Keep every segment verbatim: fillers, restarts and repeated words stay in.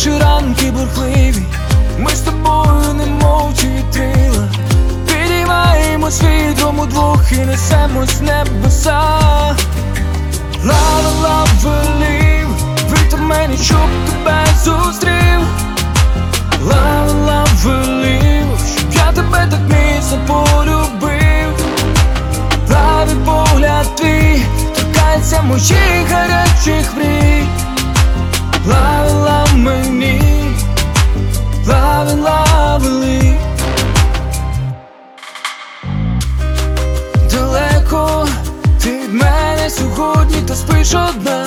наші ранки бурхливі, ми з тобою немовчі вітрила, підіймаємось вітром удвох і несемось в небеса. Love, love, believe, вітер мені, щоб тебе зустрів. Love, love, believe, щоб я тебе так міцно полюбив. Правий погляд твій торкається моїх гарячих мрій. Love, love мені, love, love, believe. Далеко ти від мене сьогодні, та спиш одна.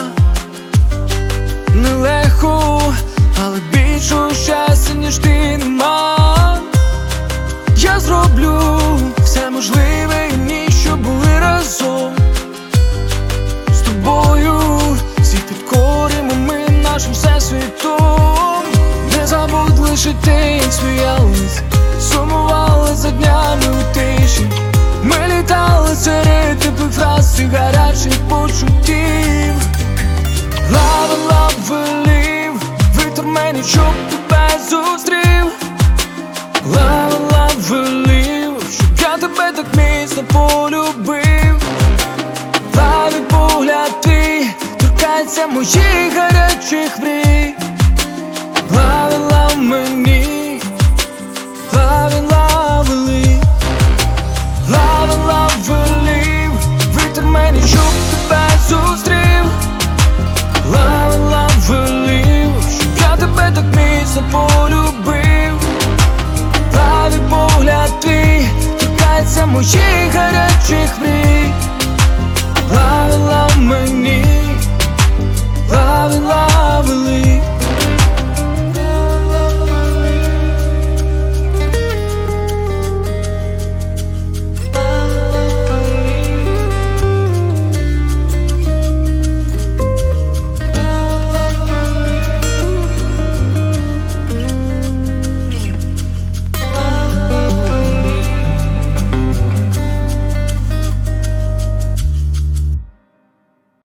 Нелегко, але більшого щастя, ніж ти, нема. Я зроблю все можливе і ні, щоб були разом. З тобою всіх підкоримо ми нашим всесвітом. Не забудь лише ти, як сміялись, сумували за днями у тиші. Ми літали серед теплих фраз, цих гарячих почуттів. Love, love, believe, вітер мені, щоб тебе зустрів. Love, love, believe, щоб я тебе так міцно полюбив. Правий погляд твій торкається моїх гарячих мрій. Love, love мені, love, love, believe. Love, love, believe, вітер мені, щоб тебе зустрів. Love, love, believe, щоб я тебе так міцно полюбив. Правий погляд твій торкається моїх гарячих мрій. Love,